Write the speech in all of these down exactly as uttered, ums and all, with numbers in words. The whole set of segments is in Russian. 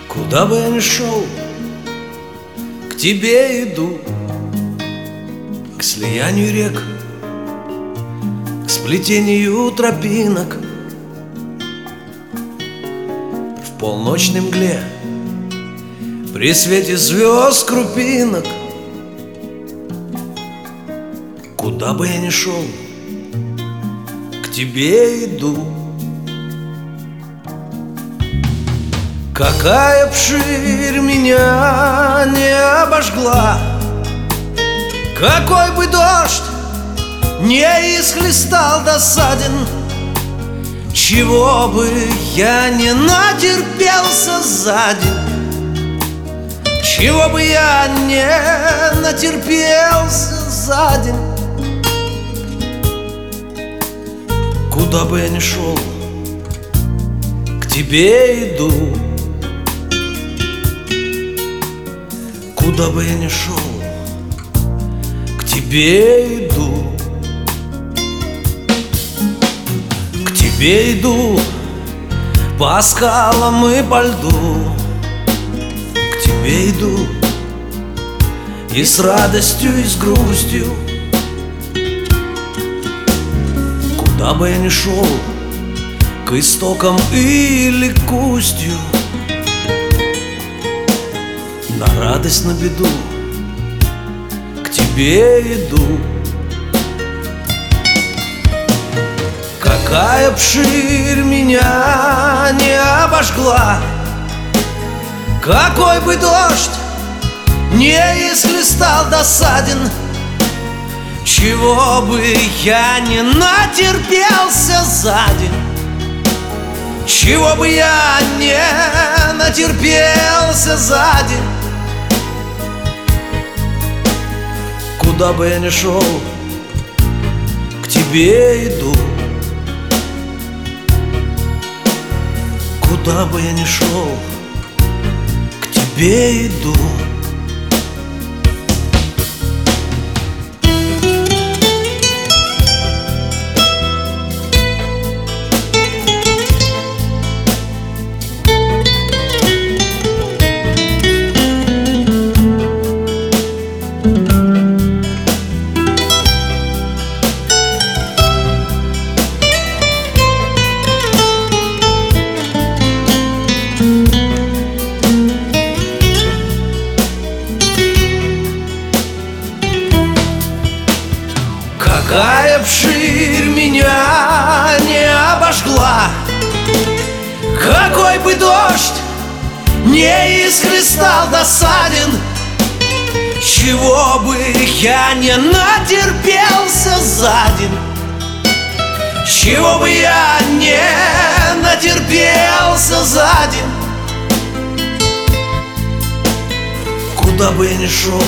Куда бы я ни шел, к тебе иду, к слиянию рек, к сплетению тропинок. В полночной мгле, при свете звезд крупинок. Куда бы я ни шел, к тебе иду. Какая б ширь меня не обожгла, какой бы дождь не исхлестал досаден, чего бы я не натерпелся за день, чего бы я не натерпелся за день. Куда бы я ни шел, к тебе иду. Куда бы я ни шел, к тебе иду. К тебе иду по скалам и по льду. К тебе иду и с радостью, и с грустью. Куда бы я ни шел, к истокам или к устью, на радость, на беду, к тебе иду. Какая б ширь меня не обожгла, какой бы дождь не исхлестал досаден, чего бы я не натерпелся за день, чего бы я не натерпелся за день. Куда бы я ни шел, к тебе иду. Куда бы я ни шел, к тебе иду. Какая б ширь меня не обожгла, какой бы дождь не исхлестал досаден, чего бы я не натерпелся за день, чего бы я не натерпелся за день. Куда бы я ни шел,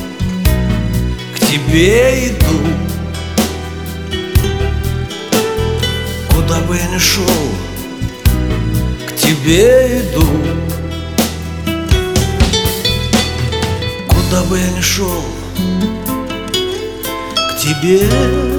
к тебе иду. Куда бы я ни шел, к тебе иду. Куда бы я ни шел, к тебе